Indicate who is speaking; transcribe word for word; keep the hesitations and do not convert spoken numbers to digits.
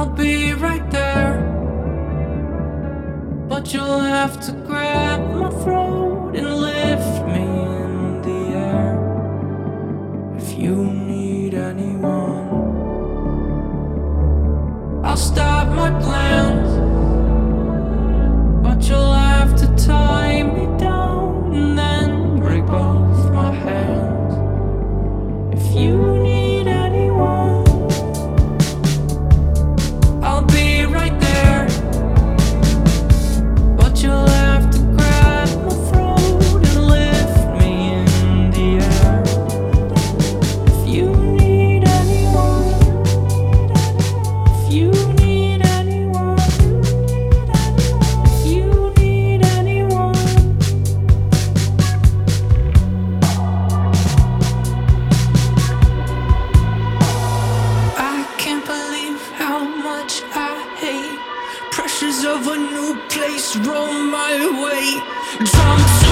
Speaker 1: I'll be right there, but you'll have to grab my throat and lift me in the air. If you need anyone, I'll stop my plans, but you'll have to tie me down and then break both my hands. If you need anyone, I'll be right there, but you'll have to grab my throat and lift me in the air. If you need anyone, if you need anyone, if you need anyone. I can't believe how much I hate pressures of a new place roll my way. Drums